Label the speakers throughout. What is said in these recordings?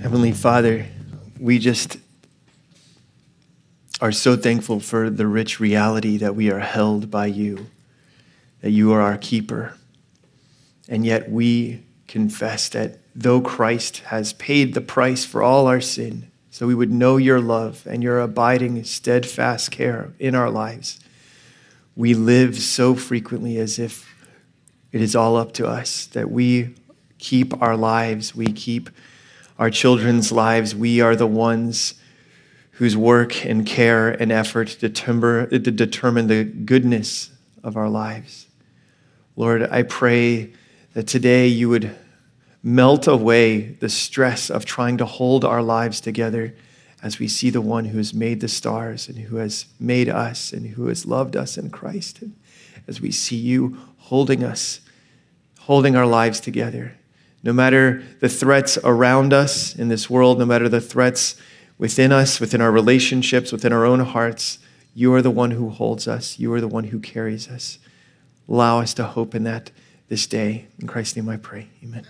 Speaker 1: Heavenly Father, we just are so thankful for the rich reality that we are held by you, that you are our keeper. And yet we confess that though Christ has paid the price for all our sin, so we would know your love and your abiding, steadfast care in our lives, we live so frequently as if it is all up to us, that we keep our lives, we keep our children's lives. We are the ones whose work and care and effort determine the goodness of our lives. Lord, I pray that today you would melt away the stress of trying to hold our lives together as we see the one who has made the stars and who has made us and who has loved us in Christ. And as we see you holding us, holding our lives together. No matter the threats around us in this world, no matter the threats within us, within our relationships, within our own hearts, you are the one who holds us. You are the one who carries us. Allow us to hope in that this day. In Christ's name I pray. Amen.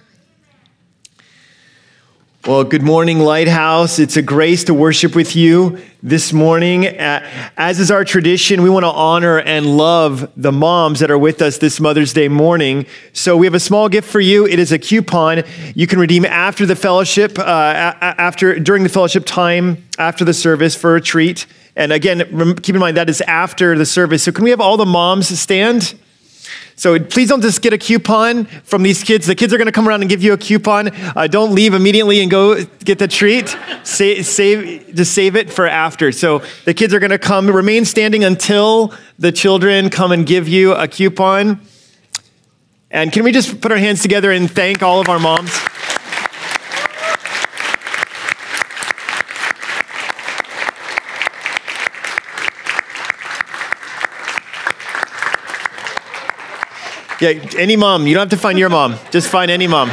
Speaker 1: Well, good morning, Lighthouse. It's a grace to worship with you this morning. As is our tradition, we want to honor and love the moms that are with us this Mother's Day morning. So we have a small gift for you. It is a coupon you can redeem after the fellowship, during the fellowship time, after the service for a treat. And again, keep in mind that is after the service. So can we have all the moms stand? So please don't just get a coupon from these kids. The kids are going to come around and give you a coupon. Don't leave immediately and go get the treat. Just save it for after. So the kids are going to come, remain standing until the children come and give you a coupon. And can we just put our hands together and thank all of our moms? Yeah, any mom. You don't have to find your mom. Just find any mom.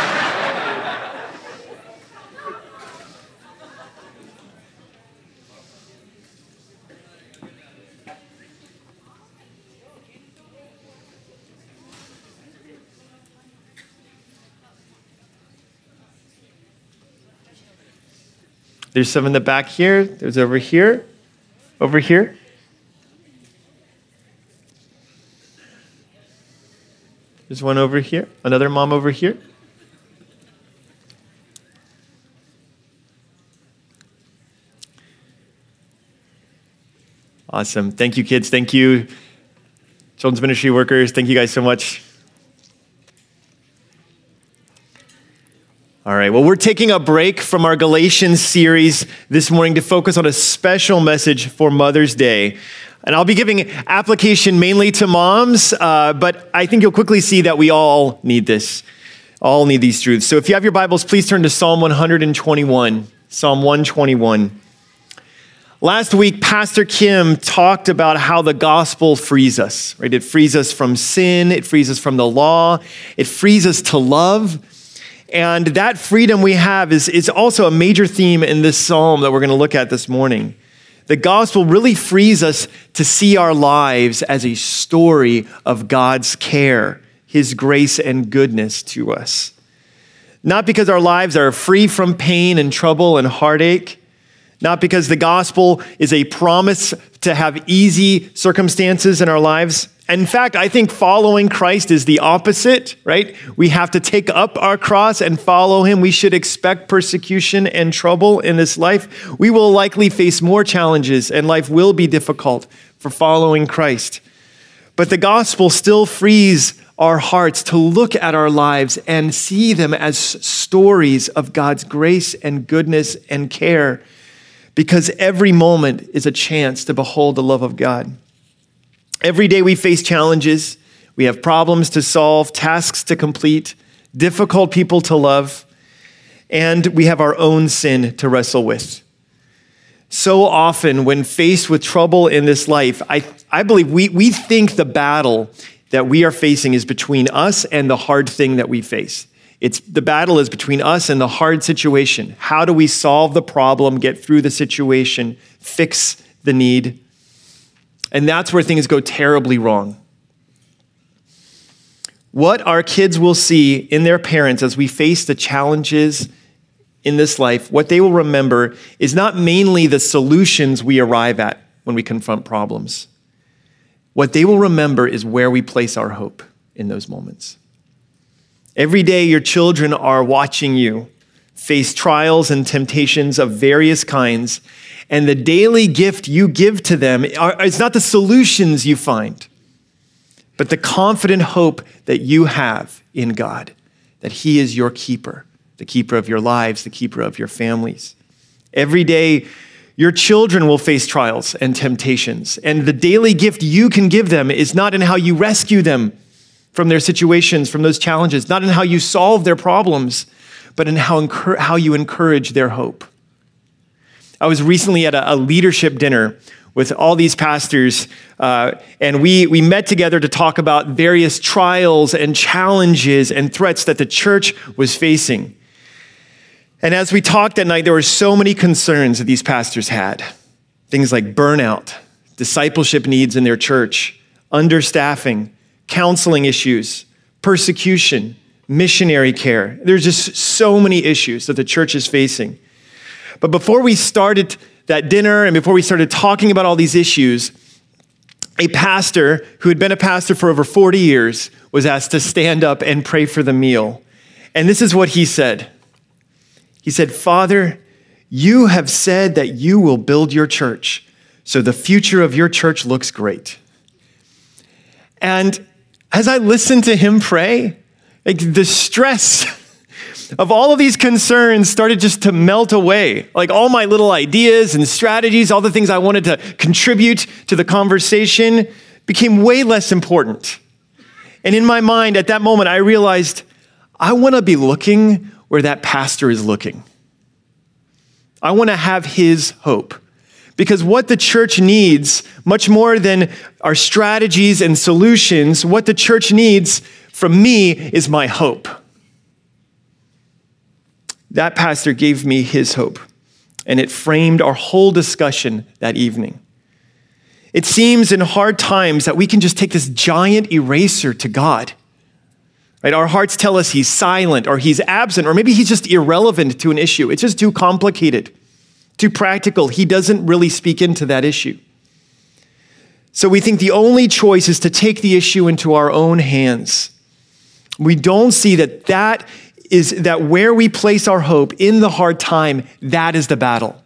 Speaker 1: There's some in the back here. There's over here. Over here. There's one over here, another mom over here. Awesome. Thank you, kids. Thank you, children's ministry workers. Thank you guys so much. All right, well, we're taking a break from our Galatians series this morning to focus on a special message for Mother's Day. And I'll be giving application mainly to moms, but I think you'll quickly see that we all need this, all need these truths. So if you have your Bibles, please turn to Psalm 121, Psalm 121. Last week, Pastor Kim talked about how the gospel frees us, right? It frees us from sin, it frees us from the law, it frees us to love. And that freedom we have is also a major theme in this psalm that we're going to look at this morning. The gospel really frees us to see our lives as a story of God's care, his grace and goodness to us. Not because our lives are free from pain and trouble and heartache, not because the gospel is a promise to have easy circumstances in our lives. In fact, I think following Christ is the opposite, right? We have to take up our cross and follow him. We should expect persecution and trouble in this life. We will likely face more challenges and life will be difficult for following Christ. But the gospel still frees our hearts to look at our lives and see them as stories of God's grace and goodness and care, because every moment is a chance to behold the love of God. Every day we face challenges, we have problems to solve, tasks to complete, difficult people to love, and we have our own sin to wrestle with. So often when faced with trouble in this life, I believe we think the battle that we are facing is between us and the hard thing that we face. The battle is between us and the hard situation. How do we solve the problem, get through the situation, fix the need? And that's where things go terribly wrong. What our kids will see in their parents as we face the challenges in this life, what they will remember is not mainly the solutions we arrive at when we confront problems. What they will remember is where we place our hope in those moments. Every day, your children are watching you face trials and temptations of various kinds, and the daily gift you give to them is not the solutions you find, but the confident hope that you have in God, that He is your keeper, the keeper of your lives, the keeper of your families. Every day, your children will face trials and temptations, and the daily gift you can give them is not in how you rescue them from their situations, from those challenges, not in how you solve their problems, but in how you encourage their hope. I was recently at a leadership dinner with all these pastors, and we met together to talk about various trials and challenges and threats that the church was facing. And as we talked that night, there were so many concerns that these pastors had. Things like burnout, discipleship needs in their church, understaffing, counseling issues, persecution, missionary care. There's just so many issues that the church is facing. But before we started that dinner and before we started talking about all these issues, a pastor who had been a pastor for over 40 years was asked to stand up and pray for the meal. And this is what he said. He said, "Father, you have said that you will build your church, so the future of your church looks great." And as I listened to him pray, like the stress of all of these concerns started just to melt away. Like all my little ideas and strategies, all the things I wanted to contribute to the conversation became way less important. And in my mind at that moment, I realized I want to be looking where that pastor is looking. I want to have his hope. Because what the church needs, much more than our strategies and solutions, what the church needs from me is my hope. That pastor gave me his hope, and it framed our whole discussion that evening. It seems in hard times that we can just take this giant eraser to God. Right? Our hearts tell us he's silent or he's absent, or maybe he's just irrelevant to an issue. It's just too complicated, too practical. He doesn't really speak into that issue. So we think the only choice is to take the issue into our own hands. We don't see that where we place our hope in the hard time, that is the battle.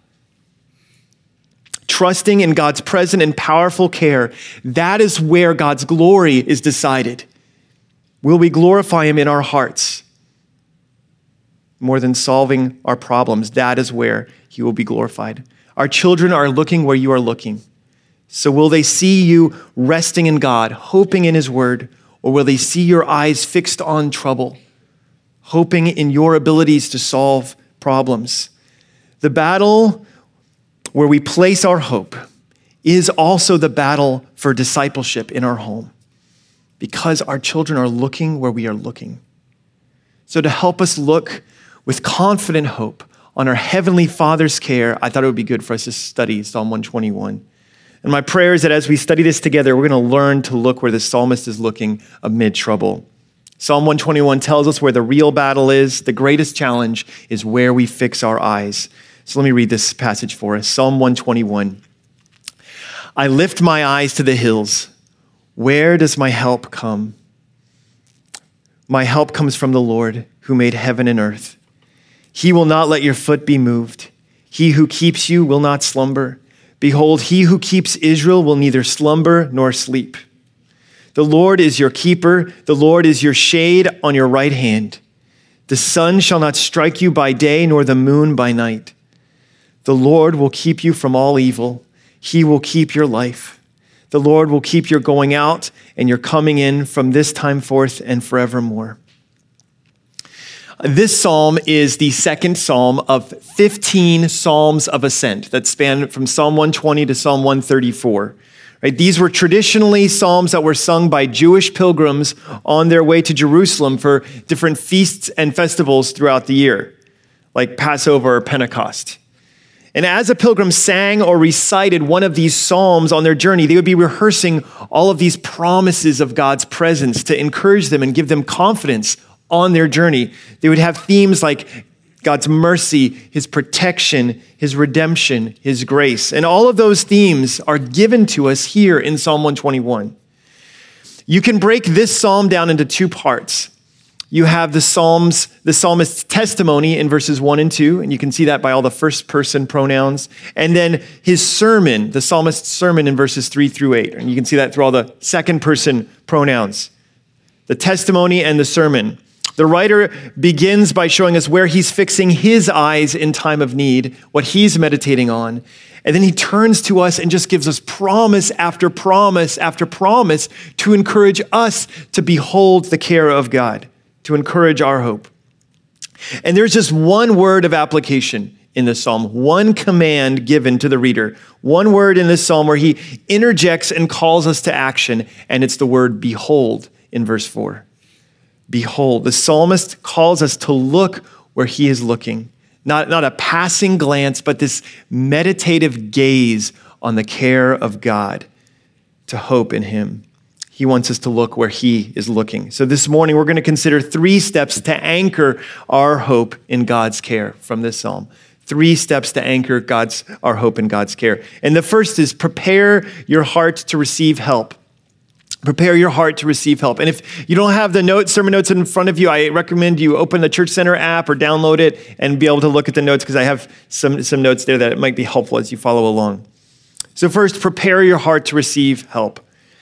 Speaker 1: Trusting in God's present and powerful care, that is where God's glory is decided. Will we glorify him in our hearts? More than solving our problems, that is where he will be glorified. Our children are looking where you are looking. So will they see you resting in God, hoping in his word, or will they see your eyes fixed on trouble, hoping in your abilities to solve problems? The battle where we place our hope is also the battle for discipleship in our home, because our children are looking where we are looking. So to help us look with confident hope on our Heavenly Father's care, I thought it would be good for us to study Psalm 121. And my prayer is that as we study this together, we're going to learn to look where the psalmist is looking amid trouble. Psalm 121 tells us where the real battle is. The greatest challenge is where we fix our eyes. So let me read this passage for us. Psalm 121. I lift my eyes to the hills. Where does my help come? My help comes from the Lord who made heaven and earth. He will not let your foot be moved. He who keeps you will not slumber. Behold, he who keeps Israel will neither slumber nor sleep. The Lord is your keeper. The Lord is your shade on your right hand. The sun shall not strike you by day, nor the moon by night. The Lord will keep you from all evil. He will keep your life. The Lord will keep your going out and your coming in from this time forth and forevermore. This psalm is the second psalm of 15 psalms of ascent that span from Psalm 120 to Psalm 134. Right? These were traditionally psalms that were sung by Jewish pilgrims on their way to Jerusalem for different feasts and festivals throughout the year, like Passover or Pentecost. And as a pilgrim sang or recited one of these psalms on their journey, they would be rehearsing all of these promises of God's presence to encourage them and give them confidence on their journey. They would have themes like God's mercy, his protection, his redemption, his grace. And all of those themes are given to us here in Psalm 121. You can break this psalm down into two parts. You have the psalmist's testimony in verses 1 and 2, and you can see that by all the first person pronouns. And then his sermon, the psalmist's sermon in verses 3 through 8. And you can see that through all the second person pronouns. The testimony and the sermon. The writer begins by showing us where he's fixing his eyes in time of need, what he's meditating on. And then he turns to us and just gives us promise after promise after promise to encourage us to behold the care of God, to encourage our hope. And there's just one word of application in this psalm, one command given to the reader, one word in this psalm where he interjects and calls us to action, and it's the word behold in verse 4. Behold, the psalmist calls us to look where he is looking. Not a passing glance, but this meditative gaze on the care of God, to hope in him. He wants us to look where he is looking. So this morning, we're going to consider 3 steps to anchor our hope in God's care from this psalm. 3 steps to anchor our hope in God's care. And the first is prepare your heart to receive help. Prepare your heart to receive help. And if you don't have the sermon notes in front of you, I recommend you open the Church Center app or download it and be able to look at the notes, because I have some notes there that it might be helpful as you follow along. So first, prepare your heart to receive help.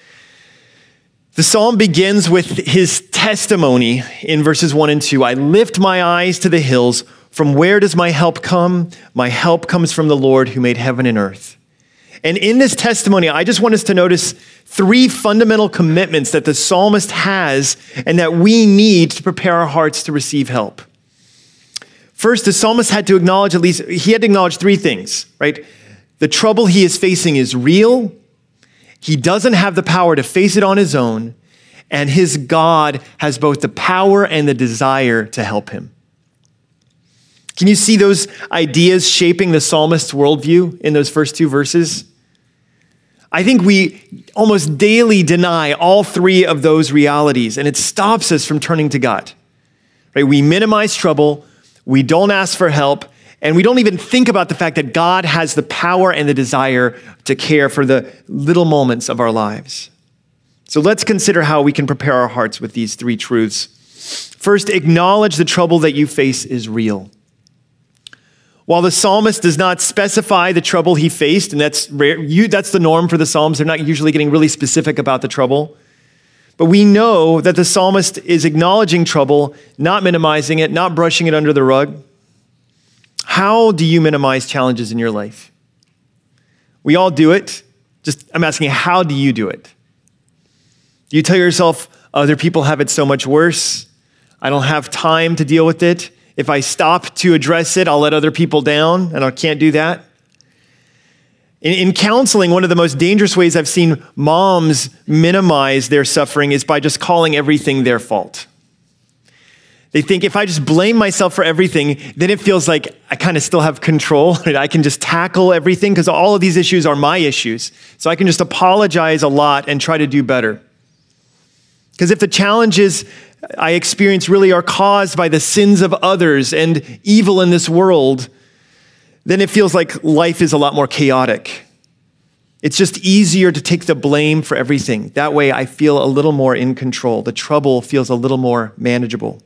Speaker 1: The psalm begins with his testimony in verses 1 and 2. I lift my eyes to the hills. From where does my help come? My help comes from the Lord who made heaven and earth. And in this testimony, I just want us to notice 3 fundamental commitments that the psalmist has and that we need to prepare our hearts to receive help. First, the psalmist had to acknowledge 3 things, right? The trouble he is facing is real. He doesn't have the power to face it on his own. And his God has both the power and the desire to help him. Can you see those ideas shaping the psalmist's worldview in those first 2 verses? I think we almost daily deny all 3 of those realities, and it stops us from turning to God. Right? We minimize trouble, we don't ask for help, and we don't even think about the fact that God has the power and the desire to care for the little moments of our lives. So let's consider how we can prepare our hearts with these 3 truths. First, acknowledge the trouble that you face is real. While the psalmist does not specify the trouble he faced, and that's rare, that's the norm for the Psalms. They're not usually getting really specific about the trouble. But we know that the psalmist is acknowledging trouble, not minimizing it, not brushing it under the rug. How do you minimize challenges in your life? We all do it. I'm asking, how do you do it? Do you tell yourself, other people have it so much worse? I don't have time to deal with it. If I stop to address it, I'll let other people down, and I can't do that. In counseling, one of the most dangerous ways I've seen moms minimize their suffering is by just calling everything their fault. They think if I just blame myself for everything, then it feels like I kind of still have control. Right? I can just tackle everything because all of these issues are my issues. So I can just apologize a lot and try to do better. Because if the challenges I experience really are caused by the sins of others and evil in this world, then it feels like life is a lot more chaotic. It's just easier to take the blame for everything. That way I feel a little more in control. The trouble feels a little more manageable.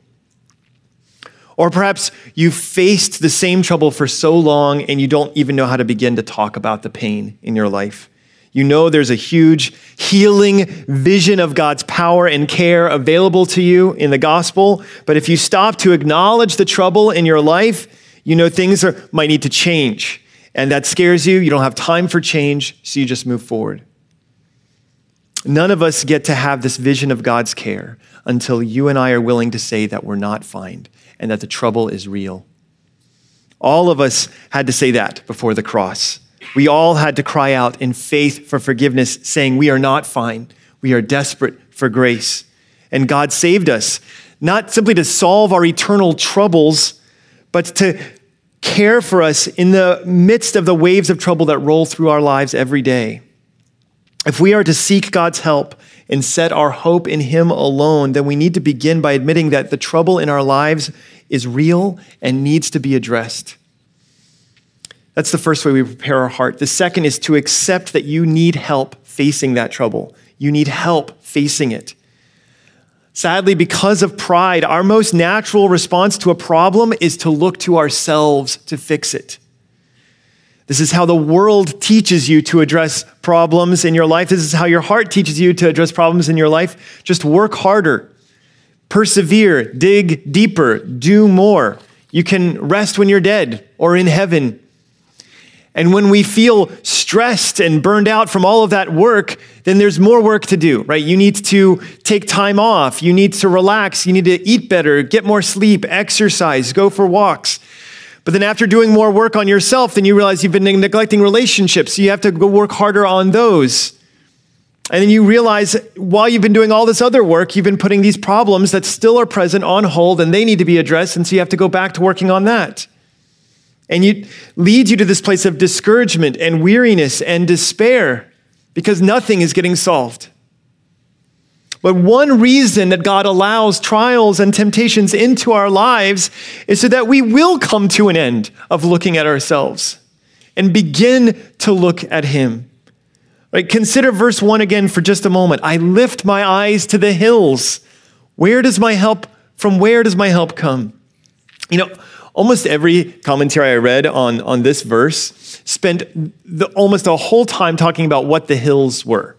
Speaker 1: Or perhaps you've faced the same trouble for so long and you don't even know how to begin to talk about the pain in your life. You know there's a huge healing vision of God's power and care available to you in the gospel, but if you stop to acknowledge the trouble in your life, you know things might need to change, and that scares you. You don't have time for change, so you just move forward. None of us get to have this vision of God's care until you and I are willing to say that we're not fine and that the trouble is real. All of us had to say that before the cross. We all had to cry out in faith for forgiveness, saying we are not fine. We are desperate for grace. And God saved us, not simply to solve our eternal troubles, but to care for us in the midst of the waves of trouble that roll through our lives every day. If we are to seek God's help and set our hope in Him alone, then we need to begin by admitting that the trouble in our lives is real and needs to be addressed. That's the first way we prepare our heart. The second is to accept that you need help facing that trouble. You need help facing it. Sadly, because of pride, our most natural response to a problem is to look to ourselves to fix it. This is how the world teaches you to address problems in your life. This is how your heart teaches you to address problems in your life. Just work harder, persevere, dig deeper, do more. You can rest when you're dead or in heaven. And when we feel stressed and burned out from all of that work, then there's more work to do, right? You need to take time off. You need to relax. You need to eat better, get more sleep, exercise, go for walks. But then after doing more work on yourself, then you realize you've been neglecting relationships. So you have to go work harder on those. And then you realize while you've been doing all this other work, you've been putting these problems that still are present on hold and they need to be addressed. And so you have to go back to working on that. And it leads you to this place of discouragement and weariness and despair because nothing is getting solved. But one reason that God allows trials and temptations into our lives is so that we will come to an end of looking at ourselves and begin to look at Him. Right? Consider verse 1 again for just a moment. I lift my eyes to the hills. From where does my help come? Almost every commentary I read on this verse spent almost the whole time talking about what the hills were.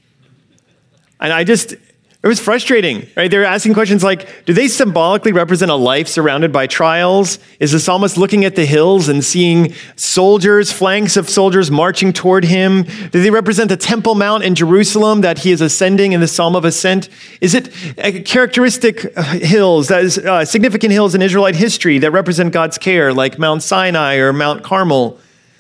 Speaker 1: And it was frustrating, right? They were asking questions like, do they symbolically represent a life surrounded by trials? Is the psalmist looking at the hills and seeing flanks of soldiers marching toward him? Do they represent the Temple Mount in Jerusalem that he is ascending in the Psalm of Ascent? Is it characteristic hills, that is significant hills in Israelite history that represent God's care, like Mount Sinai or Mount Carmel?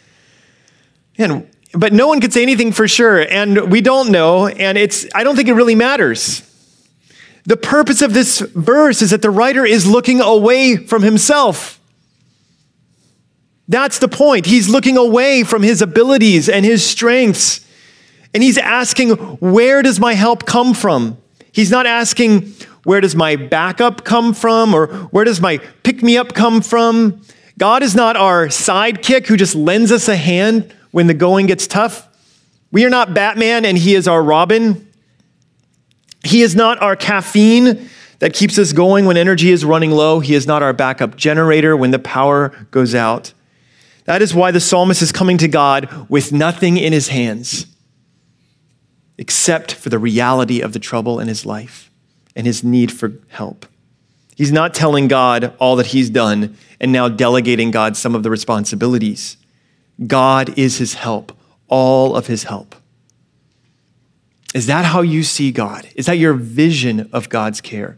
Speaker 1: But no one could say anything for sure, and we don't know, and I don't think it really matters. The purpose of this verse is that the writer is looking away from himself. That's the point. He's looking away from his abilities and his strengths, and he's asking, where does my help come from? He's not asking, where does my backup come from, or where does my pick-me-up come from? God is not our sidekick who just lends us a hand when the going gets tough. We are not Batman and he is our Robin. He is not our caffeine that keeps us going when energy is running low. He is not our backup generator when the power goes out. That is why the psalmist is coming to God with nothing in his hands except for the reality of the trouble in his life and his need for help. He's not telling God all that he's done and now delegating God some of the responsibilities. God is his help, all of his help. Is that how you see God? Is that your vision of God's care?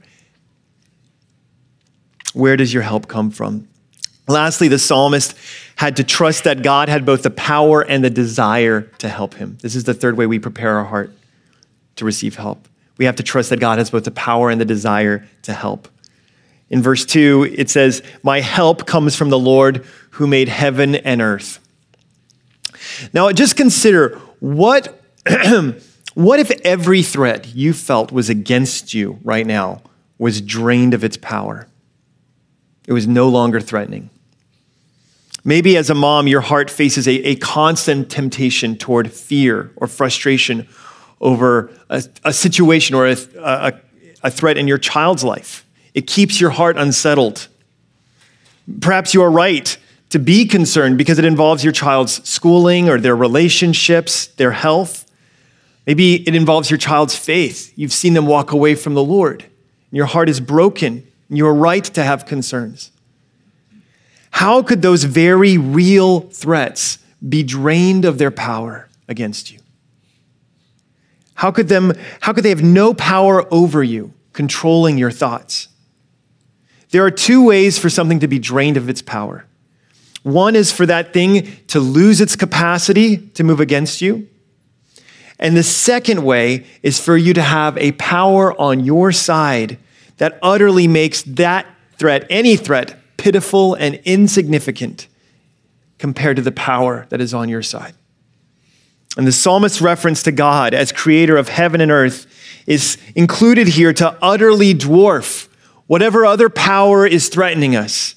Speaker 1: Where does your help come from? Lastly, the psalmist had to trust that God had both the power and the desire to help him. This is the third way we prepare our heart to receive help. We have to trust that God has both the power and the desire to help. In verse 2, it says, my help comes from the Lord who made heaven and earth. Now, just consider what if every threat you felt was against you right now was drained of its power? It was no longer threatening. Maybe as a mom, your heart faces a constant temptation toward fear or frustration over a situation or a threat in your child's life. It keeps your heart unsettled. Perhaps you are right to be concerned because it involves your child's schooling or their relationships, their health. Maybe it involves your child's faith. You've seen them walk away from the Lord. And your heart is broken. And you are right to have concerns. How could those very real threats be drained of their power against you? How could they have no power over you, controlling your thoughts? There are two ways for something to be drained of its power. One is for that thing to lose its capacity to move against you. And the second way is for you to have a power on your side that utterly makes that threat, any threat, pitiful and insignificant compared to the power that is on your side. And the psalmist's reference to God as creator of heaven and earth is included here to utterly dwarf whatever other power is threatening us.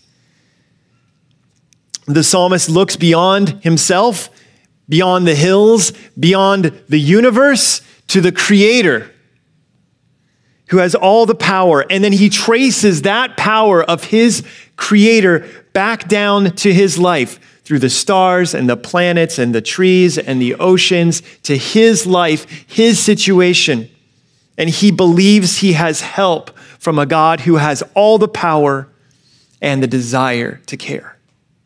Speaker 1: The psalmist looks beyond himself, beyond the hills, beyond the universe, to the Creator who has all the power. And then he traces that power of his Creator back down to his life through the stars and the planets and the trees and the oceans to his life, his situation. And he believes he has help from a God who has all the power and the desire to care.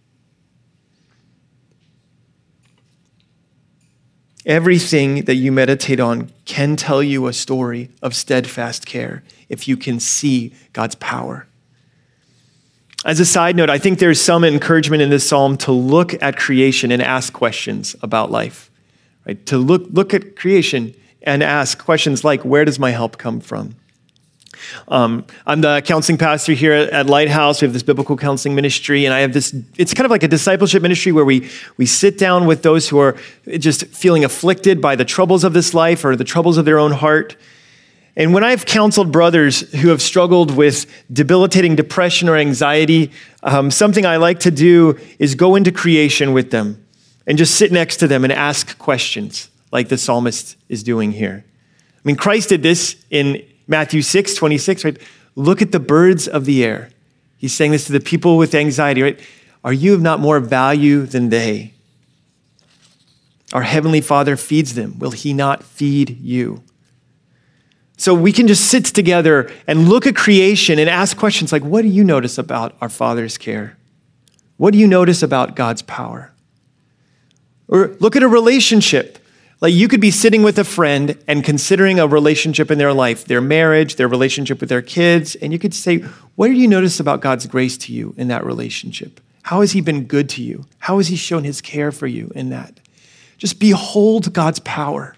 Speaker 1: Everything that you meditate on can tell you a story of steadfast care if you can see God's power. As a side note, I think there's some encouragement in this psalm to look at creation and ask questions about life, right? To look at creation and ask questions like, where does my help come from? I'm the counseling pastor here at Lighthouse. We have this biblical counseling ministry, and I have this, it's kind of like a discipleship ministry where we sit down with those who are just feeling afflicted by the troubles of this life or the troubles of their own heart. And when I've counseled brothers who have struggled with debilitating depression or anxiety, something I like to do is go into creation with them and just sit next to them and ask questions like the psalmist is doing here. I mean, Christ did this in Matthew 6:26, right? Look at the birds of the air. He's saying this to the people with anxiety, right? Are you of not more value than they? Our Heavenly Father feeds them. Will he not feed you? So we can just sit together and look at creation and ask questions like, what do you notice about our Father's care? What do you notice about God's power? Or look at a relationship. Like you could be sitting with a friend and considering a relationship in their life, their marriage, their relationship with their kids, and you could say, what do you notice about God's grace to you in that relationship? How has he been good to you? How has he shown his care for you in that? Just behold God's power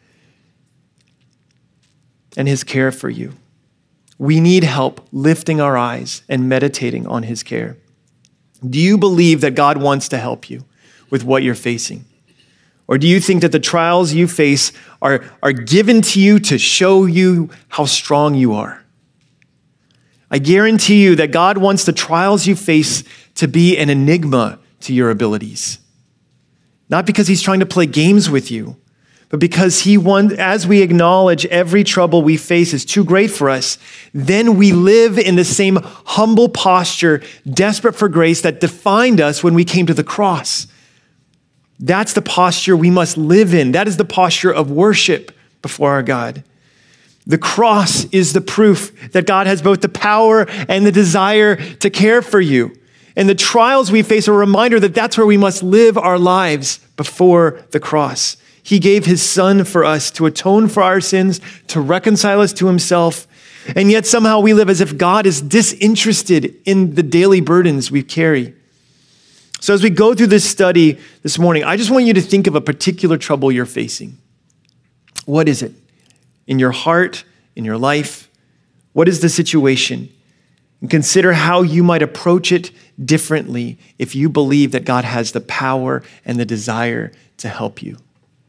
Speaker 1: and his care for you. We need help lifting our eyes and meditating on his care. Do you believe that God wants to help you with what you're facing? Or do you think that the trials you face are given to you to show you how strong you are? I guarantee you that God wants the trials you face to be an enigma to your abilities. Not because he's trying to play games with you, but because he wants, as we acknowledge every trouble we face is too great for us, then we live in the same humble posture, desperate for grace that defined us when we came to the cross. That's the posture we must live in. That is the posture of worship before our God. The cross is the proof that God has both the power and the desire to care for you. And the trials we face are a reminder that that's where we must live our lives before the cross. He gave his son for us to atone for our sins, to reconcile us to himself. And yet somehow we live as if God is disinterested in the daily burdens we carry. So as we go through this study this morning, I just want you to think of a particular trouble you're facing. What is it? In your heart, in your life? What is the situation? And consider how you might approach it differently if you believe that God has the power and the desire to help you.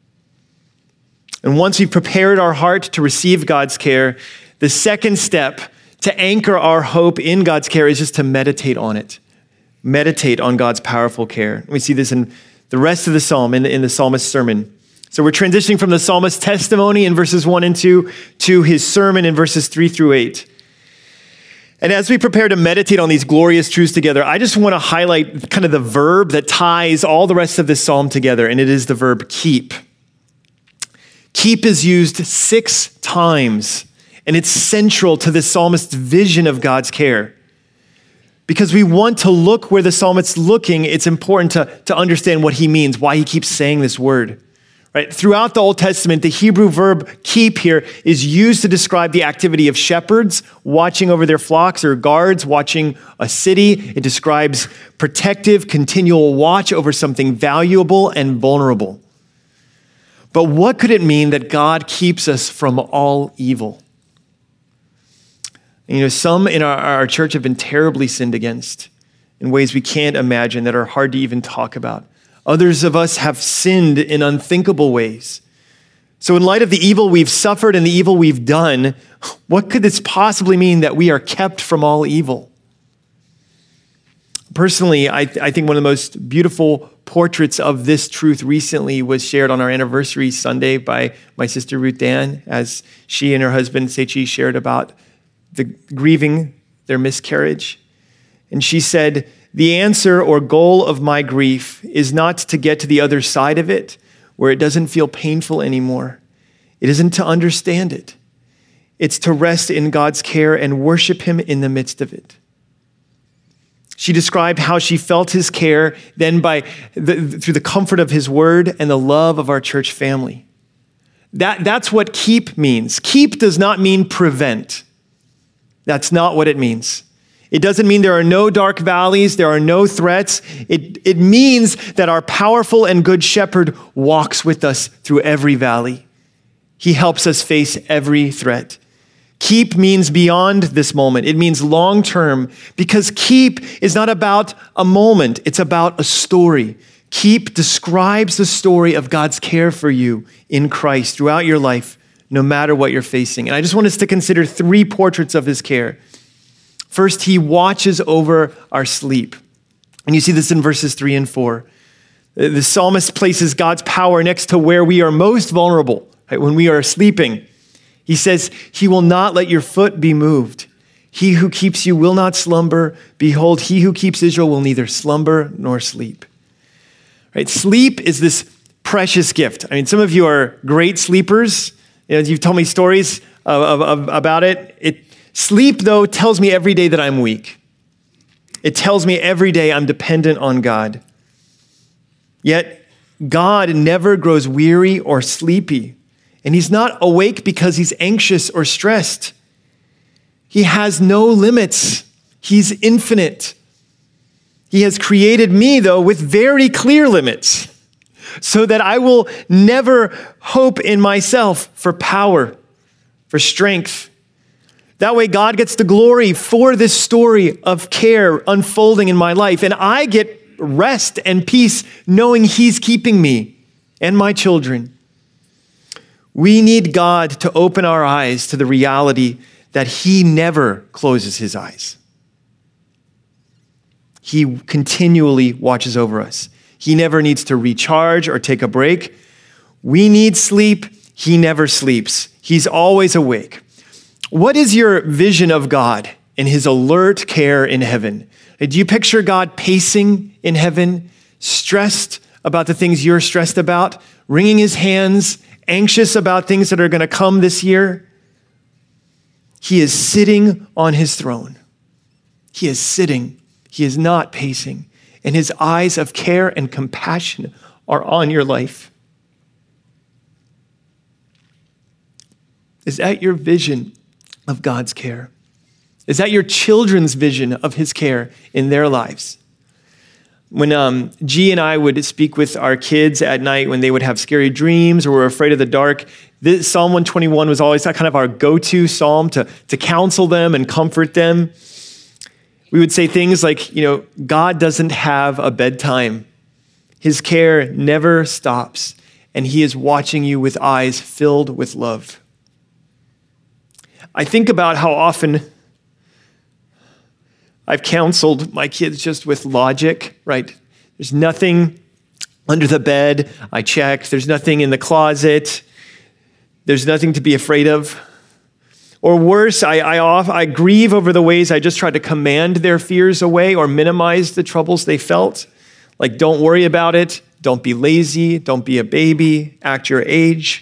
Speaker 1: And once we've prepared our heart to receive God's care, the second step to anchor our hope in God's care is just to meditate on it. Meditate on God's powerful care. We see this in the rest of the psalm, in the psalmist's sermon. So we're transitioning from the psalmist's testimony in verses 1 and 2 to his sermon in verses 3 through 8. And as we prepare to meditate on these glorious truths together, I just want to highlight kind of the verb that ties all the rest of this psalm together, and it is the verb keep. Keep is used 6 times, and it's central to the psalmist's vision of God's care. Because we want to look where the psalmist's looking, it's important to understand what he means, why he keeps saying this word. Right? Throughout the Old Testament, the Hebrew verb keep here is used to describe the activity of shepherds watching over their flocks or guards watching a city. It describes protective, continual watch over something valuable and vulnerable. But what could it mean that God keeps us from all evil? You know, some in our church have been terribly sinned against in ways we can't imagine, that are hard to even talk about. Others of us have sinned in unthinkable ways. So in light of the evil we've suffered and the evil we've done, what could this possibly mean that we are kept from all evil? Personally, I think one of the most beautiful portraits of this truth recently was shared on our anniversary Sunday by my sister Ruth Dan, as she and her husband Sechi shared about the grieving their miscarriage. And she said, "The answer or goal of my grief is not to get to the other side of it, where it doesn't feel painful anymore. It isn't to understand it. It's to rest in God's care and worship him in the midst of it." She described how she felt his care then through the comfort of his word and the love of our church family. That's what keep means. Keep does not mean prevent. That's not what it means. It doesn't mean there are no dark valleys, there are no threats. It means that our powerful and good shepherd walks with us through every valley. He helps us face every threat. Keep means beyond this moment. It means long-term, because keep is not about a moment. It's about a story. Keep describes the story of God's care for you in Christ throughout your life, no matter what you're facing. And I just want us to consider three portraits of his care. First, he watches over our sleep. And you see this in verses 3 and 4. The psalmist places God's power next to where we are most vulnerable, right? When we are sleeping. He says, "He will not let your foot be moved. He who keeps you will not slumber. Behold, he who keeps Israel will neither slumber nor sleep." Right? Sleep is this precious gift. I mean, some of you are great sleepers. You've told me stories about it. Sleep, though, tells me every day that I'm weak. It tells me every day I'm dependent on God. Yet, God never grows weary or sleepy. And he's not awake because he's anxious or stressed. He has no limits. He's infinite. He has created me, though, with very clear limits, so that I will never hope in myself for power, for strength. That way, God gets the glory for this story of care unfolding in my life, and I get rest and peace knowing he's keeping me and my children. We need God to open our eyes to the reality that he never closes his eyes. He continually watches over us. He never needs to recharge or take a break. We need sleep. He never sleeps. He's always awake. What is your vision of God and his alert care in heaven? Do you picture God pacing in heaven, stressed about the things you're stressed about, wringing his hands, anxious about things that are going to come this year? He is sitting on his throne. He is sitting. He is not pacing. And his eyes of care and compassion are on your life. Is that your vision of God's care? Is that your children's vision of his care in their lives? When G and I would speak with our kids at night when they would have scary dreams or were afraid of the dark, Psalm 121 was always kind of our go-to psalm to counsel them and comfort them. We would say things like, God doesn't have a bedtime. His care never stops, and he is watching you with eyes filled with love. I think about how often I've counseled my kids just with logic, right? There's nothing under the bed. I check. There's nothing in the closet. There's nothing to be afraid of. Or worse, I grieve over the ways I just tried to command their fears away or minimize the troubles they felt. Like, don't worry about it. Don't be lazy. Don't be a baby. Act your age.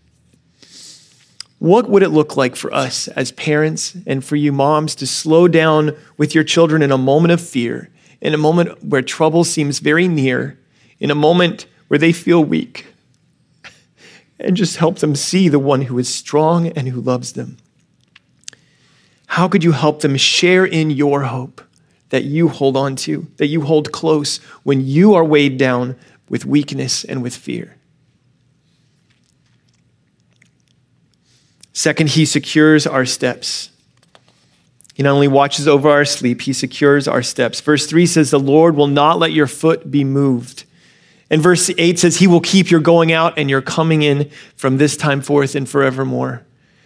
Speaker 1: What would it look like for us as parents and for you moms to slow down with your children in a moment of fear, in a moment where trouble seems very near, in a moment where they feel weak, and just help them see the one who is strong and who loves them? How could you help them share in your hope that you hold on to, that you hold close when you are weighed down with weakness and with fear? Second, he secures our steps. He not only watches over our sleep, he secures our steps. Verse 3 says, "The Lord will not let your foot be moved." And verse 8 says, he will keep your going out and your coming in from this time forth and forevermore.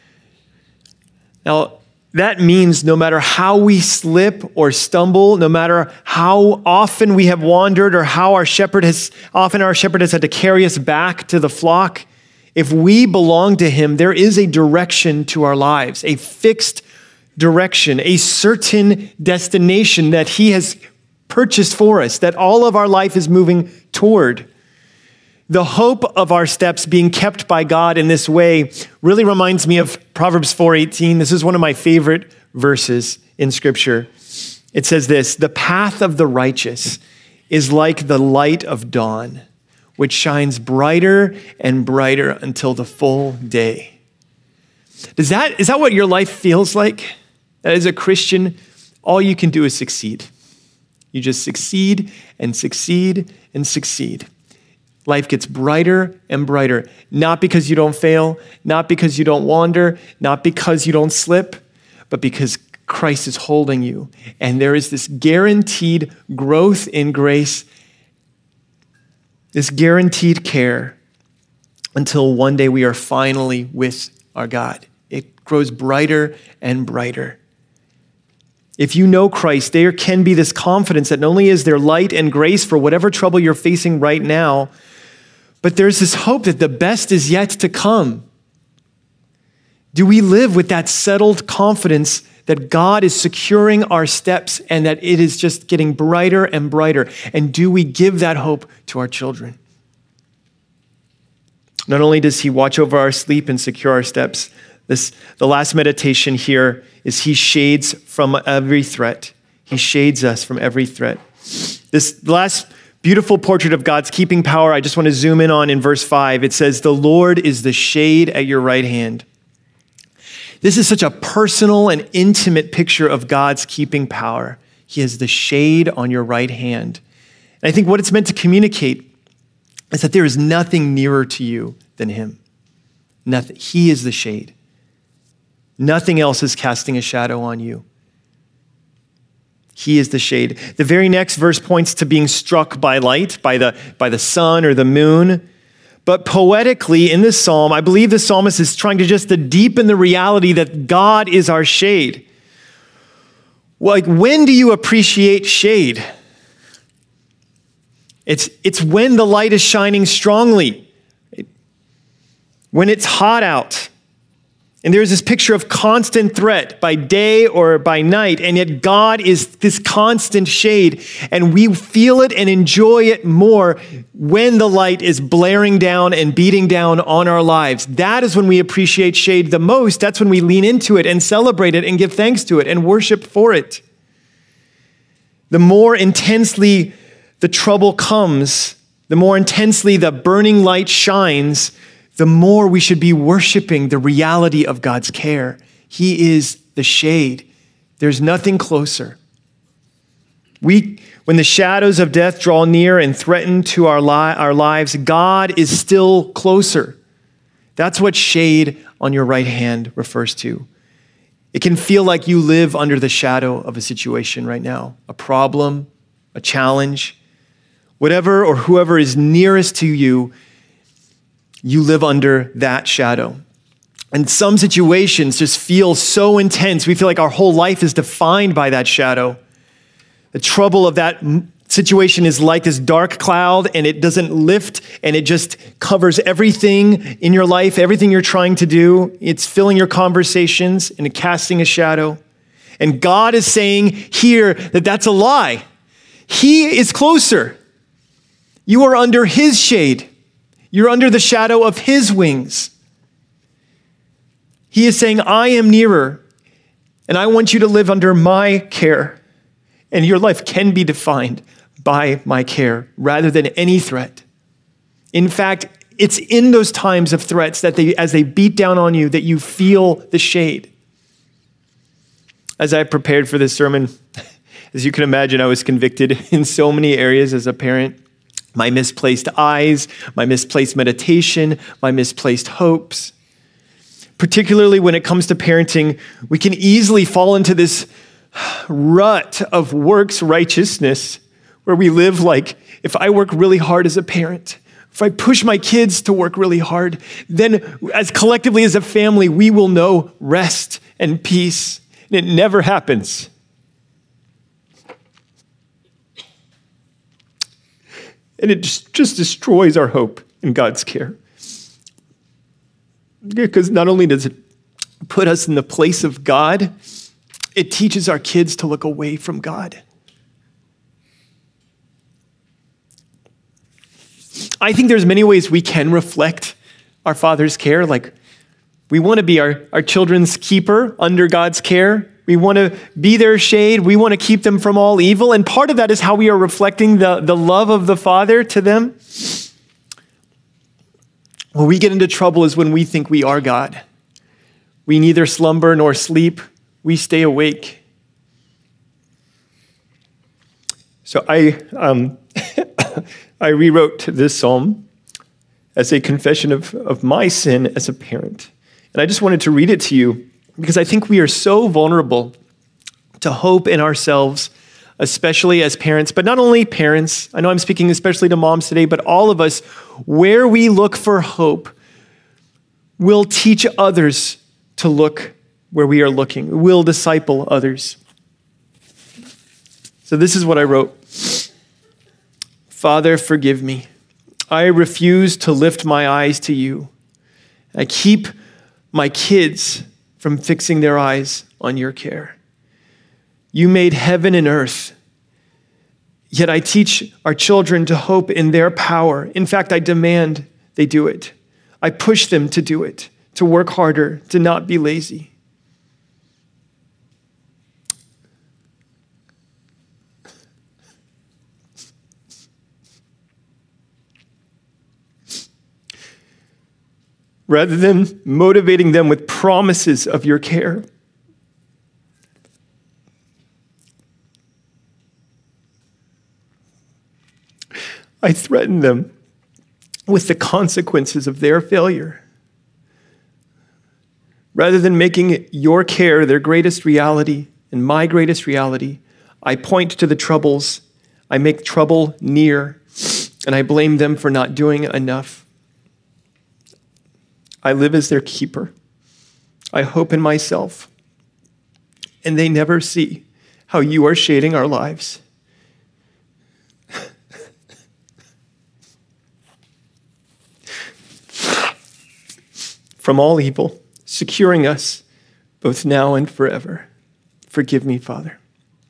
Speaker 1: Now, that means no matter how we slip or stumble, no matter how often we have wandered or how our shepherd has had to carry us back to the flock, if we belong to him, there is a direction to our lives, a fixed direction, a certain destination that he has purchased for us, that all of our life is moving toward. The hope of our steps being kept by God in this way really reminds me of Proverbs 4:18. This is one of my favorite verses in Scripture. It says this, the path of the righteous is like the light of dawn, which shines brighter and brighter until the full day. Is that what your life feels like? That as a Christian, all you can do is succeed. You just succeed and succeed and succeed. Life gets brighter and brighter, not because you don't fail, not because you don't wander, not because you don't slip, but because Christ is holding you. And there is this guaranteed growth in grace, this guaranteed care until one day we are finally with our God. It grows brighter and brighter. If you know Christ, there can be this confidence that not only is there light and grace for whatever trouble you're facing right now, but there's this hope that the best is yet to come. Do we live with that settled confidence that God is securing our steps and that it is just getting brighter and brighter? And do we give that hope to our children? Not only does he watch over our sleep and secure our steps, the last meditation here is he shades from every threat. He shades us from every threat. This last beautiful portrait of God's keeping power, I just want to zoom in on in verse 5. It says, the Lord is the shade at your right hand. This is such a personal and intimate picture of God's keeping power. He is the shade on your right hand. And I think what it's meant to communicate is that there is nothing nearer to you than him. Nothing. He is the shade. Nothing else is casting a shadow on you. He is the shade. The very next verse points to being struck by light, by the sun or the moon. But poetically in this psalm, I believe the psalmist is trying to just to deepen the reality that God is our shade. Like, when do you appreciate shade? It's when the light is shining strongly, when it's hot out. And there's this picture of constant threat by day or by night, and yet God is this constant shade, and we feel it and enjoy it more when the light is blaring down and beating down on our lives. That is when we appreciate shade the most. That's when we lean into it and celebrate it and give thanks to it and worship for it. The more intensely the trouble comes, the more intensely the burning light shines, the more we should be worshiping the reality of God's care. He is the shade. There's nothing closer. When the shadows of death draw near and threaten to our lives, God is still closer. That's what shade on your right hand refers to. It can feel like you live under the shadow of a situation right now, a problem, a challenge, whatever or whoever is nearest to you. You live under that shadow. And some situations just feel so intense. We feel like our whole life is defined by that shadow. The trouble of that situation is like this dark cloud, and it doesn't lift, and it just covers everything in your life, everything you're trying to do. It's filling your conversations and casting a shadow. And God is saying here that that's a lie. He is closer. You are under his shade. You're under the shadow of his wings. He is saying, I am nearer, and I want you to live under my care. And your life can be defined by my care rather than any threat. In fact, it's in those times of threats that as they beat down on you, that you feel the shade. As I prepared for this sermon, as you can imagine, I was convicted in so many areas as a parent. My misplaced eyes, my misplaced meditation, my misplaced hopes. Particularly when it comes to parenting, we can easily fall into this rut of works righteousness where we live like, if I work really hard as a parent, if I push my kids to work really hard, then as collectively as a family, we will know rest and peace. And it never happens. And it just destroys our hope in God's care. Because not only does it put us in the place of God, it teaches our kids to look away from God. I think there's many ways we can reflect our Father's care. Like, we want to be our children's keeper under God's care. We want to be their shade. We want to keep them from all evil. And part of that is how we are reflecting the love of the Father to them. Where we get into trouble is when we think we are God. We neither slumber nor sleep. We stay awake. So I rewrote this psalm as a confession of my sin as a parent. And I just wanted to read it to you because I think we are so vulnerable to hope in ourselves, especially as parents, but not only parents. I know I'm speaking especially to moms today, but all of us, where we look for hope, will teach others to look where we are looking. We'll disciple others. So this is what I wrote. Father, forgive me. I refuse to lift my eyes to you. I keep my kids from fixing their eyes on your care. You made heaven and earth, yet I teach our children to hope in their power. In fact, I demand they do it. I push them to do it, to work harder, to not be lazy. Rather than motivating them with promises of your care, I threaten them with the consequences of their failure. Rather than making your care their greatest reality and my greatest reality, I point to the troubles, I make trouble near, and I blame them for not doing enough. I live as their keeper. I hope in myself. And they never see how you are shading our lives. From all evil, securing us both now and forever. Forgive me, Father.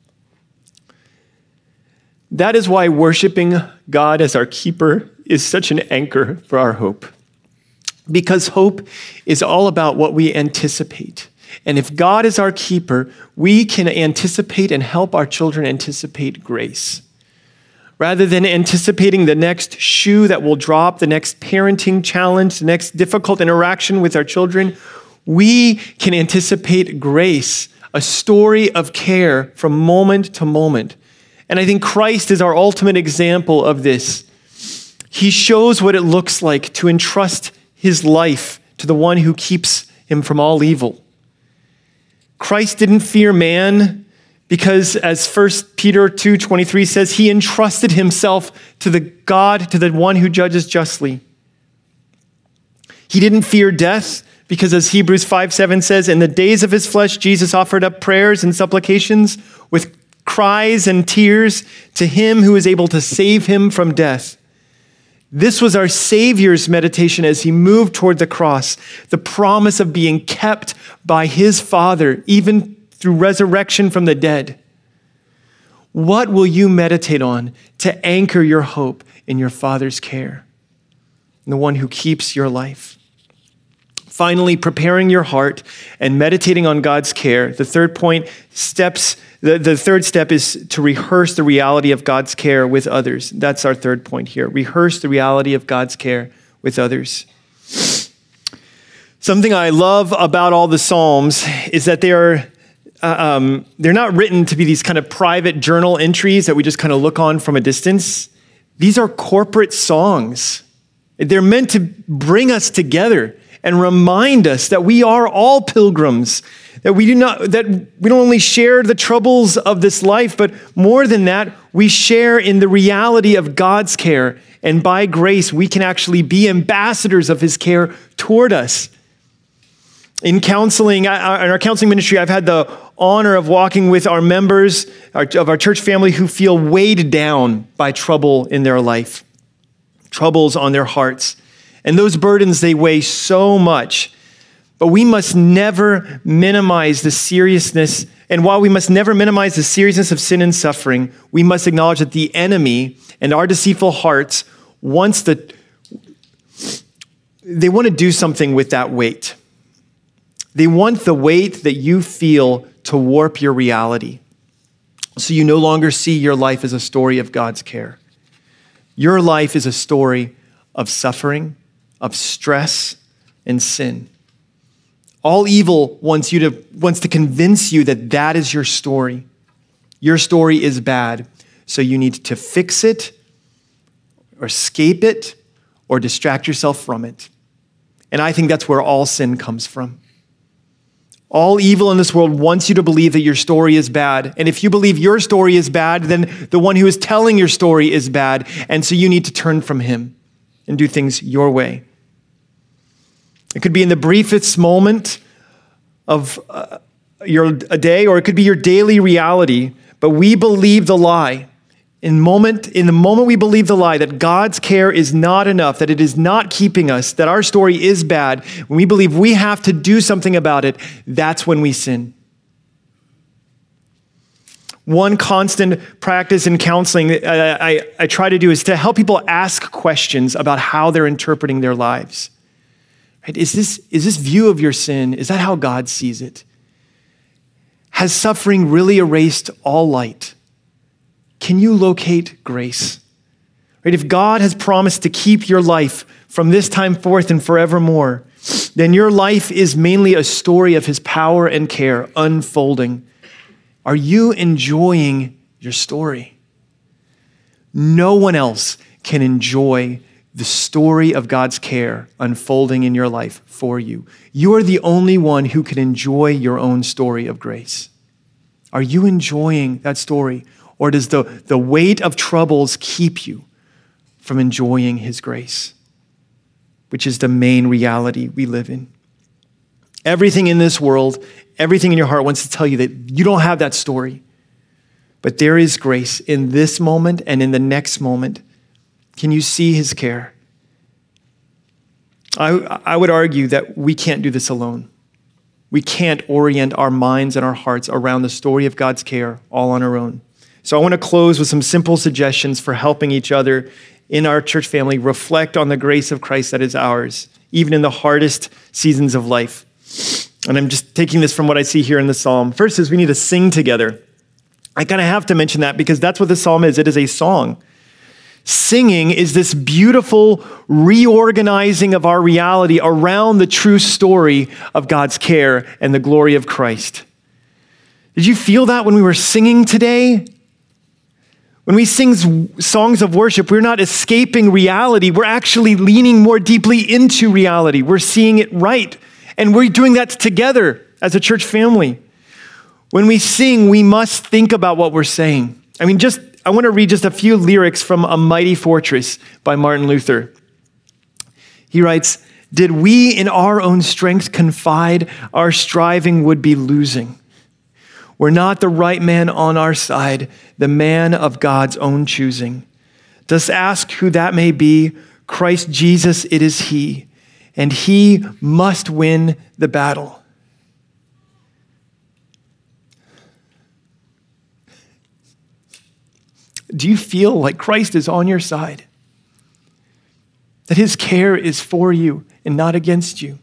Speaker 1: That is why worshiping God as our keeper is such an anchor for our hope. Because hope is all about what we anticipate. And if God is our keeper, we can anticipate and help our children anticipate grace. Rather than anticipating the next shoe that will drop, the next parenting challenge, the next difficult interaction with our children, we can anticipate grace, a story of care from moment to moment. And I think Christ is our ultimate example of this. He shows what it looks like to entrust his life to the one who keeps him from all evil. Christ didn't fear man because, as 1 Peter 2:23 says, he entrusted himself to the one who judges justly. He didn't fear death because, as Hebrews 5:7 says, in the days of his flesh, Jesus offered up prayers and supplications with cries and tears to him who is able to save him from death. This was our Savior's meditation as he moved toward the cross, the promise of being kept by his Father, even through resurrection from the dead. What will you meditate on to anchor your hope in your Father's care, in the one who keeps your life? Finally, preparing your heart and meditating on God's care. The third step is to rehearse the reality of God's care with others. That's our third point here. Rehearse the reality of God's care with others. Something I love about all the Psalms is that they're not written to be these kind of private journal entries that we just kind of look on from a distance. These are corporate songs. They're meant to bring us together and remind us that we are all pilgrims, That we don't only share the troubles of this life, but more than that, we share in the reality of God's care. And by grace, we can actually be ambassadors of his care toward us. In counseling, in our counseling ministry, I've had the honor of walking with our members of our church family who feel weighed down by trouble in their life, troubles on their hearts. And those burdens, they weigh so much. But we must never minimize the seriousness. And while we must never minimize the seriousness of sin and suffering, we must acknowledge that the enemy and our deceitful hearts they want to do something with that weight. They want the weight that you feel to warp your reality, so you no longer see your life as a story of God's care. Your life is a story of suffering, of stress, and sin. All evil wants to convince you that that is your story. Your story is bad, so you need to fix it, or escape it, or distract yourself from it. And I think that's where all sin comes from. All evil in this world wants you to believe that your story is bad. And if you believe your story is bad, then the one who is telling your story is bad. And so you need to turn from him and do things your way. It could be in the briefest moment of a day, or it could be your daily reality. But we believe the lie. In the moment we believe the lie that God's care is not enough, that it is not keeping us, that our story is bad, when we believe we have to do something about it, that's when we sin. One constant practice in counseling I try to do is to help people ask questions about how they're interpreting their lives. Right? Is this view of your sin, is that how God sees it? Has suffering really erased all light? Can you locate grace? Right? If God has promised to keep your life from this time forth and forevermore, then your life is mainly a story of his power and care unfolding. Are you enjoying your story? No one else can enjoy the story of God's care unfolding in your life for you. You are the only one who can enjoy your own story of grace. Are you enjoying that story? Or does the weight of troubles keep you from enjoying his grace, which is the main reality we live in? Everything in this world, everything in your heart wants to tell you that you don't have that story. But there is grace in this moment and in the next moment. Can you see his care? I would argue that we can't do this alone. We can't orient our minds and our hearts around the story of God's care all on our own. So I want to close with some simple suggestions for helping each other in our church family reflect on the grace of Christ that is ours, even in the hardest seasons of life. And I'm just taking this from what I see here in the psalm. First is we need to sing together. I kind of have to mention that because that's what the psalm is. It is a song. Singing is this beautiful reorganizing of our reality around the true story of God's care and the glory of Christ. Did you feel that when we were singing today? When we sing songs of worship, we're not escaping reality. We're actually leaning more deeply into reality. We're seeing it right. And we're doing that together as a church family. When we sing, we must think about what we're saying. I want to read just a few lyrics from A Mighty Fortress by Martin Luther. He writes, "Did we in our own strength confide, our striving would be losing. We're not the right man on our side, the man of God's own choosing. Dost ask who that may be? Christ Jesus, it is he, and he must win the battle." Do you feel like Christ is on your side? That his care is for you and not against you?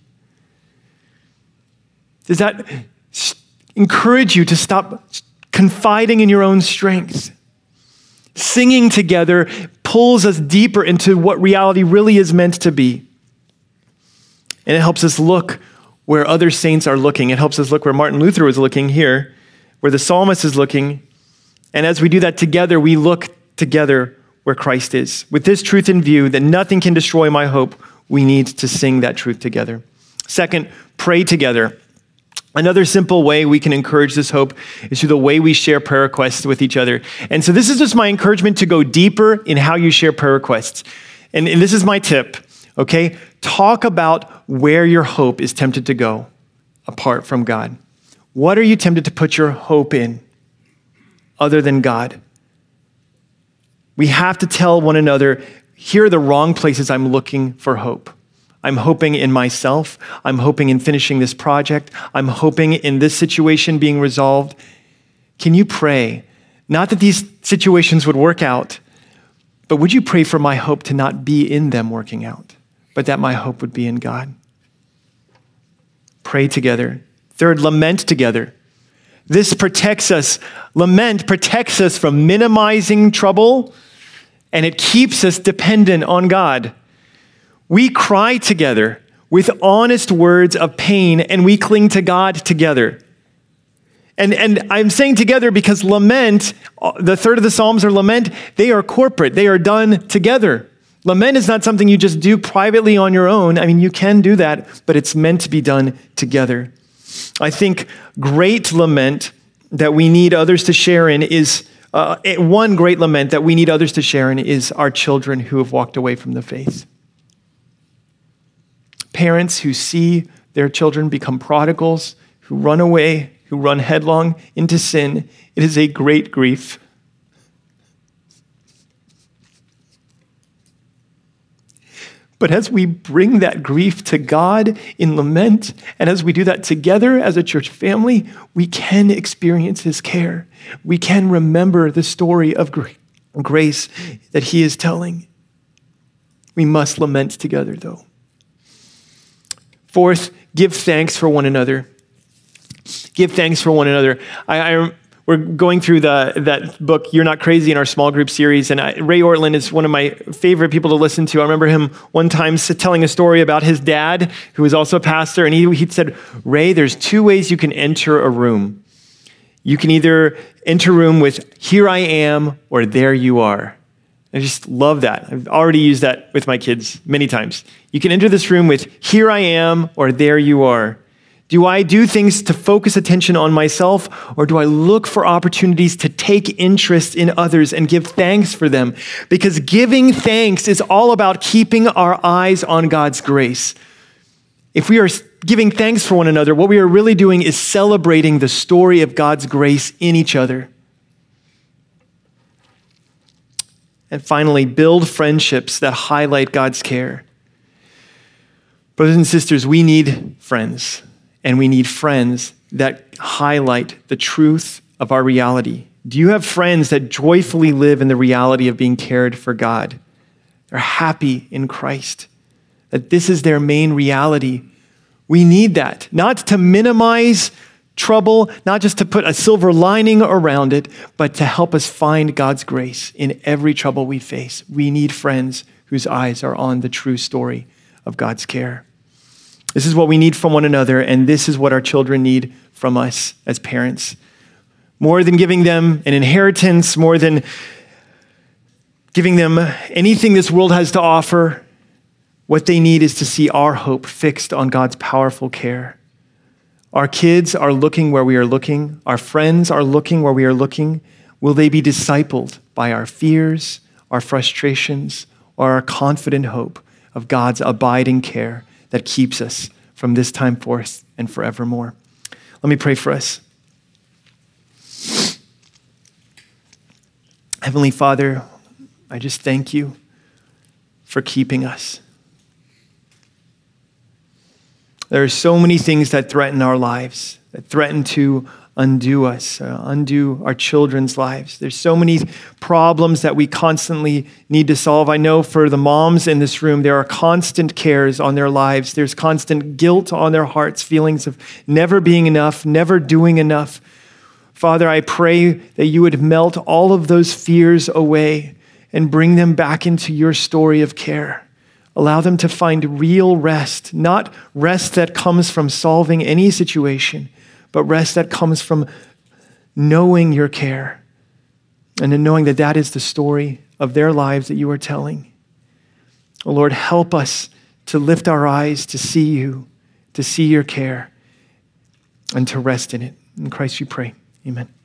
Speaker 1: Does that encourage you to stop confiding in your own strength? Singing together pulls us deeper into what reality really is meant to be. And it helps us look where other saints are looking. It helps us look where Martin Luther was looking here, where the psalmist is looking. And as we do that together, we look together where Christ is. With this truth in view, that nothing can destroy my hope, we need to sing that truth together. Second, pray together. Another simple way we can encourage this hope is through the way we share prayer requests with each other. And so this is just my encouragement to go deeper in how you share prayer requests. And this is my tip, okay? Talk about where your hope is tempted to go apart from God. What are you tempted to put your hope in other than God? We have to tell one another, here are the wrong places I'm looking for hope. I'm hoping in myself. I'm hoping in finishing this project. I'm hoping in this situation being resolved. Can you pray? Not that these situations would work out, but would you pray for my hope to not be in them working out, but that my hope would be in God? Pray together. Third, lament together. This protects us. Lament protects us from minimizing trouble, and it keeps us dependent on God. We cry together with honest words of pain, and we cling to God together. And I'm saying together because lament, the third of the Psalms are lament, they are corporate. They are done together. Lament is not something you just do privately on your own. I mean, you can do that, but it's meant to be done together. I think great lament that we need others to share in is, one great lament that we need others to share in is our children who have walked away from the faith. Parents who see their children become prodigals, who run away, who run headlong into sin, it is a great grief. But as we bring that grief to God in lament, and as we do that together as a church family, we can experience his care. We can remember the story of grace that he is telling. We must lament together, though. Fourth, give thanks for one another. Give thanks for one another. We're going through that book, You're Not Crazy, in our small group series, and Ray Ortlund is one of my favorite people to listen to. I remember him one time telling a story about his dad, who was also a pastor, and he said, Ray, there's two ways you can enter a room. You can either enter a room with, here I am, or there you are. I just love that. I've already used that with my kids many times. You can enter this room with, here I am, or there you are. Do I do things to focus attention on myself, or do I look for opportunities to take interest in others and give thanks for them? Because giving thanks is all about keeping our eyes on God's grace. If we are giving thanks for one another, what we are really doing is celebrating the story of God's grace in each other. And finally, build friendships that highlight God's care. Brothers and sisters, we need friends, and we need friends that highlight the truth of our reality. Do you have friends that joyfully live in the reality of being cared for God? They're happy in Christ, that this is their main reality. We need that, not to minimize trouble, not just to put a silver lining around it, but to help us find God's grace in every trouble we face. We need friends whose eyes are on the true story of God's care. This is what we need from one another, and this is what our children need from us as parents. More than giving them an inheritance, more than giving them anything this world has to offer, what they need is to see our hope fixed on God's powerful care. Our kids are looking where we are looking. Our friends are looking where we are looking. Will they be discipled by our fears, our frustrations, or our confident hope of God's abiding care that keeps us from this time forth and forevermore? Let me pray for us. Heavenly Father, I just thank you for keeping us. There are so many things that threaten our lives, that threaten to undo us, undo our children's lives. There's so many problems that we constantly need to solve. I know for the moms in this room, there are constant cares on their lives. There's constant guilt on their hearts, feelings of never being enough, never doing enough. Father, I pray that you would melt all of those fears away and bring them back into your story of care. Allow them to find real rest, not rest that comes from solving any situation, but rest that comes from knowing your care and in knowing that that is the story of their lives that you are telling. Oh Lord, help us to lift our eyes to see you, to see your care. and to rest in it. In Christ we pray. Amen.